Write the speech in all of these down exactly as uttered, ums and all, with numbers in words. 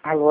Alô?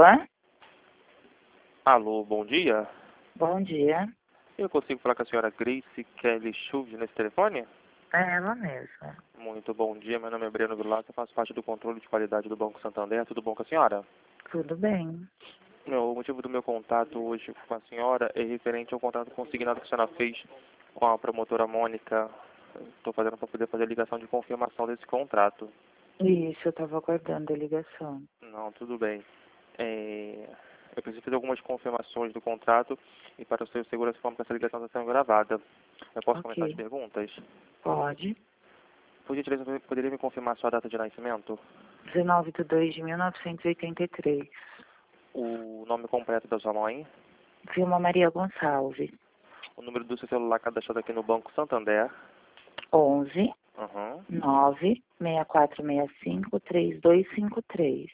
Alô, bom dia. Bom dia. Eu consigo falar com a senhora Grace Kelly Schultz nesse telefone? É ela mesma. Muito bom dia, meu nome é Breno Vilaça, eu faço parte do controle de qualidade do Banco Santander. Tudo bom com a senhora? Tudo bem. Não, o motivo do meu contato hoje com a senhora é referente ao contrato consignado que a senhora fez com a promotora Mônica. Estou fazendo para poder fazer a ligação de confirmação desse contrato. Isso, eu estava aguardando a ligação. Não, tudo bem. É, Eu preciso fazer algumas confirmações do contrato e para o seu segurança forma que essa ligação está sendo gravada. Eu posso começar as Ok. perguntas? Pode. Por gentileza, você poderia me confirmar sua data de nascimento? dezenove de dois de mil novecentos e oitenta e três. O nome completo da sua mãe? Vilma Maria Gonçalves. O número do seu celular cadastrado aqui no Banco Santander? onze Uhum. nove seis quatro seis cinco três dois cinco três.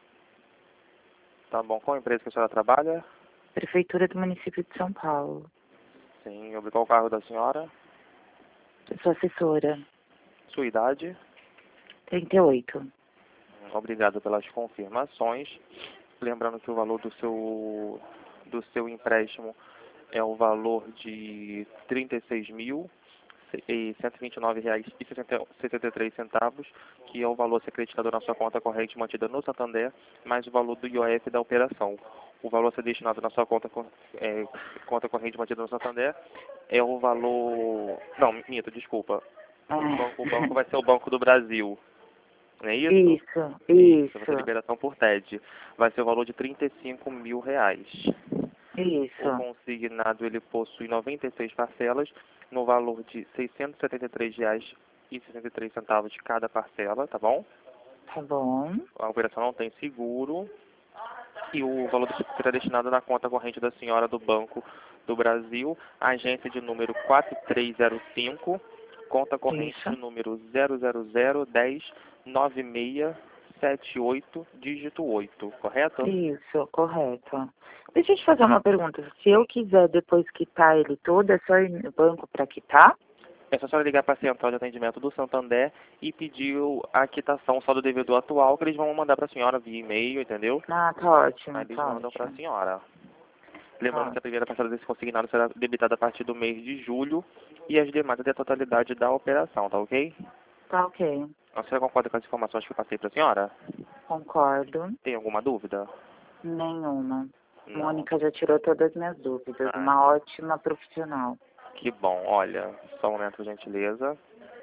Tá bom. Qual empresa que a senhora trabalha? Prefeitura do município de São Paulo. Sim. Qual o carro da senhora? Eu sou assessora. Sua idade? trinta e oito. Obrigado pelas confirmações. Lembrando que o valor do seu, do seu empréstimo é o valor de trinta e seis mil e cento e vinte e nove reais e setenta e três centavos, que é o valor a ser acreditado na sua conta corrente mantida no Santander, mais o valor do I O F da operação. O valor a ser destinado na sua conta, é, conta corrente mantida no Santander é o valor... Não, minto, desculpa. O banco, o banco vai ser o Banco do Brasil. Não é isso? Isso, Isso, vai ser isso, liberação por T E D. Vai ser o valor de trinta e cinco mil reais. O isso, consignado ele possui noventa e seis parcelas no valor de seiscentos e setenta e três reais e sessenta e três centavos de cada parcela, tá bom? tá bom. A operação não tem seguro e o valor será destinado na conta corrente da senhora do Banco do Brasil, agência de número quatro três zero cinco, conta corrente Isso. de número zero zero zero dez nove seis sete oito, dígito oito, correto? Isso, correto. Deixa eu te fazer uma pergunta. Se eu quiser depois quitar ele todo, é só ir no banco para quitar? É só a senhora ligar para a central de atendimento do Santander e pedir o- a quitação só do devedor atual, que eles vão mandar para a senhora via e-mail, entendeu? Ah, tá Aí ótimo, eles tá mandam para a ótimo. senhora. Tá Lembrando que a ótimo. primeira parcela desse consignado será debitada a partir do mês de julho e as demais até a totalidade da operação, tá ok? Tá ok. A senhora concorda com as informações que eu passei para a senhora? Concordo. Tem alguma dúvida? Nenhuma. Não. Mônica já tirou todas as minhas dúvidas. Ah, Uma ótima profissional. que bom. Olha, só um momento, por gentileza.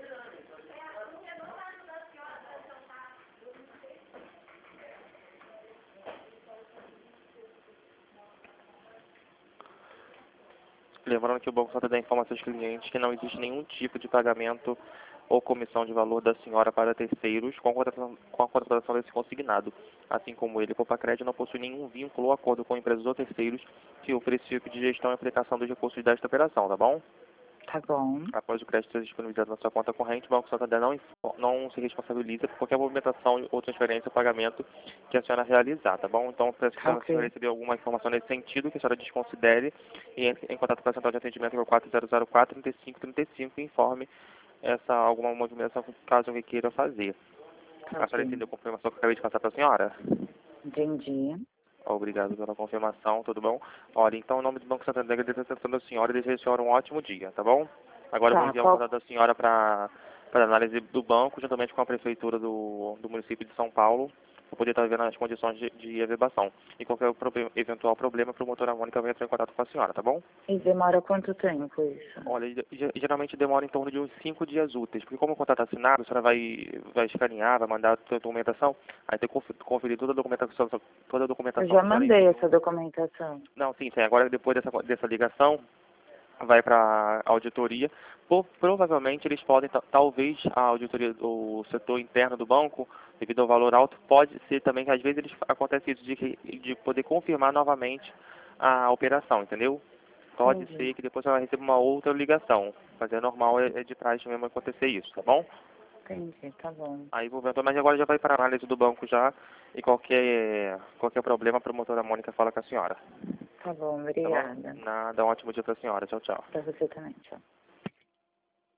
Lembrando que o Banco Santander informa aos seus clientes que não existe nenhum tipo de pagamento ou comissão de valor da senhora para terceiros com a contratação, com a contratação desse consignado. Assim como ele, Copacred não possui nenhum vínculo ou acordo com empresas ou terceiros que ofereçam de gestão e aplicação dos recursos desta operação, tá bom? Tá bom. Após o crédito ser disponibilizado na sua conta corrente, o Banco Santander não, info- não se responsabiliza por qualquer movimentação ou transferência ou pagamento que a senhora realizar, tá bom? Então, peço que Tá a senhora ok. receber alguma informação nesse sentido, que a senhora desconsidere e entre em contato com a central de atendimento no quatro zero zero quatro, trinta e cinco trinta e cinco e informe essa, alguma movimentação caso alguém queira fazer. Tá A senhora ok. entendeu a confirmação que eu acabei de passar para a senhora? Entendi. Obrigado pela confirmação, tudo bom? Olha, então, em nome do Banco Santander, agradeço a atenção da senhora e desejo a senhora um ótimo dia, tá bom? Agora eu vou Tá, enviar um qual... contato da senhora para para análise do banco, juntamente com a prefeitura do, do município de São Paulo, para poder estar vendo as condições de, de averbação. E qualquer proble- eventual problema, a promotora Mônica vai entrar em contato com a senhora, tá bom? E demora quanto tempo isso? Olha, ge- ge- geralmente demora em torno de uns cinco dias úteis, porque como o contrato é assinado, a senhora vai, vai escanear, vai mandar toda a documentação, aí tem que confer- conferir toda a documentação, toda a Eu documentação já que a senhora mandei enviou. essa documentação. Não, sim, sim. Agora, depois dessa, dessa ligação, vai para a auditoria. Por, provavelmente, eles podem, ta- talvez, a auditoria do setor interno do banco, devido ao valor alto, pode ser também que, às vezes, eles, acontece isso, de, que- de poder confirmar novamente a operação, entendeu? Pode Entendi. ser que depois ela receba uma outra ligação. Mas é normal, é, é de praxe mesmo acontecer isso, tá bom? Entendi, tá bom. Aí vou ver, mas agora já vai para a análise do banco já, e qualquer, qualquer problema, a promotora Mônica fala com a senhora. Tá bom, Tá bom? obrigada. Nada, um ótimo dia pra senhora. Tchau, tchau. Pra você também, tchau.